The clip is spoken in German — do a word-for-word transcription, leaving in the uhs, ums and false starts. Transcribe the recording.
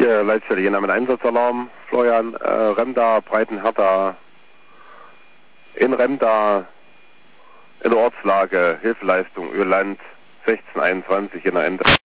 Hier, Leitstelle, Jena mit Einsatzalarm. Florian, äh, Remda, Breitenhertha, in Remda, in der Ortslage, Hilfeleistung, Öland, sechzehn einundzwanzig, Jena Ende.